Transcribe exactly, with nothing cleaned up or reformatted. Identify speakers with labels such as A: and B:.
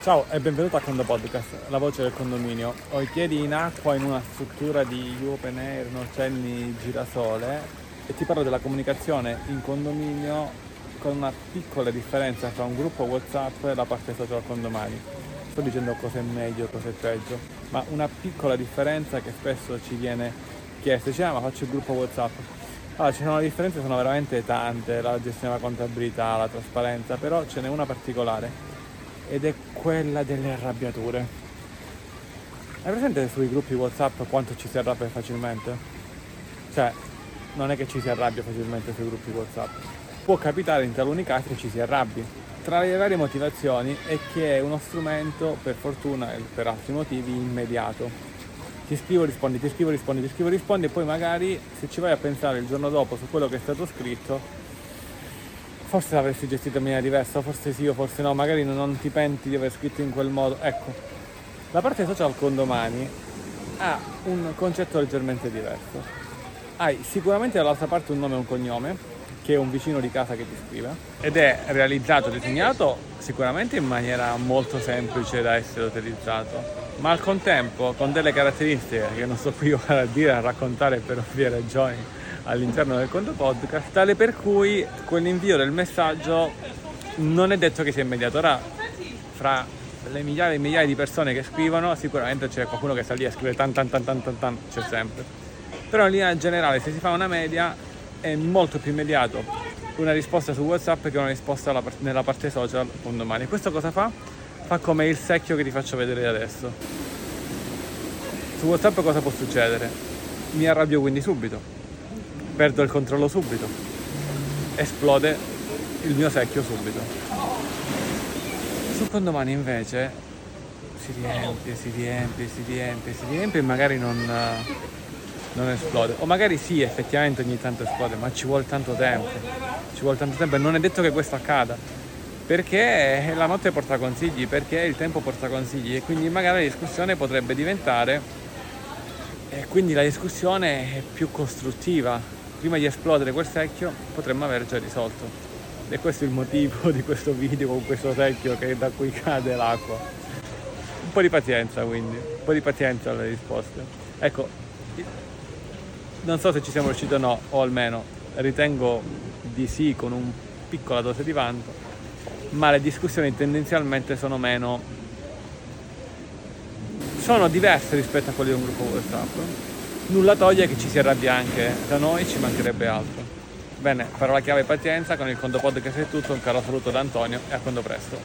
A: Ciao e benvenuto a Condo Podcast, la voce del condominio. Ho i piedi in acqua in una struttura di open air, nocelli, girasole e ti parlo della comunicazione in condominio con una piccola differenza tra un gruppo WhatsApp e la parte social condomani. Sto dicendo cosa è meglio, cosa è peggio, ma una piccola differenza che spesso ci viene chiesta. Dice, ah, ma faccio il gruppo WhatsApp. Allora, ci sono le differenze, sono veramente tante, la gestione della contabilità, la trasparenza, però ce n'è una particolare. Ed è quella delle arrabbiature. Hai presente sui gruppi WhatsApp quanto ci si arrabbia facilmente? Cioè, non è che ci si arrabbia facilmente sui gruppi WhatsApp. Può capitare in taluni casi che ci si arrabbi. Tra le varie motivazioni è che è uno strumento, per fortuna e per altri motivi, immediato. Ti scrivo, rispondi, ti scrivo, rispondi, ti scrivo, rispondi e poi magari se ci vai a pensare il giorno dopo su quello che è stato scritto, forse l'avresti gestito in maniera diversa, forse sì o forse no, magari non ti penti di aver scritto in quel modo. Ecco, la parte social condomani ha un concetto leggermente diverso. Hai sicuramente dall'altra parte un nome e un cognome, che è un vicino di casa che ti scrive, ed è realizzato, disegnato sicuramente in maniera molto semplice da essere utilizzato, ma al contempo con delle caratteristiche che non sto qui ora a dire, a raccontare per ovvie ragioni all'interno del Condo Podcast, tale per cui quell'invio del messaggio non è detto che sia immediato. Ora, fra le migliaia e migliaia di persone che scrivono, sicuramente c'è qualcuno che sta lì a scrivere tan tan tan tan tan tan, c'è sempre. Però in linea generale, se si fa una media, è molto più immediato una risposta su WhatsApp che una risposta nella parte social un domani. Questo cosa fa? Fa come il secchio che ti faccio vedere adesso. Su WhatsApp cosa può succedere? Mi arrabbio quindi subito, perdo il controllo subito, esplode il mio secchio subito. Sul condomani invece si riempie, si riempie, si riempie, si riempie e magari non, non esplode. O magari sì, effettivamente ogni tanto esplode, ma ci vuole tanto tempo. Ci vuole tanto tempo e non è detto che questo accada. Perché la notte porta consigli, perché il tempo porta consigli e quindi magari la discussione potrebbe diventare e quindi la discussione è più costruttiva. Prima di esplodere quel secchio potremmo aver già risolto. E questo è il motivo di questo video con questo secchio che da cui cade l'acqua. Un po' di pazienza quindi, un po' di pazienza alle risposte. Ecco, non so se ci siamo riusciti o no, o almeno ritengo di sì con un piccola dose di vanto, ma le discussioni tendenzialmente sono meno, sono diverse rispetto a quelle di un gruppo WhatsApp. Nulla toglie che ci si arrabbia anche da noi, ci mancherebbe altro. Bene, parola chiave pazienza, con il Condo Podcast è tutto, un caro saluto da Antonio e a quando presto.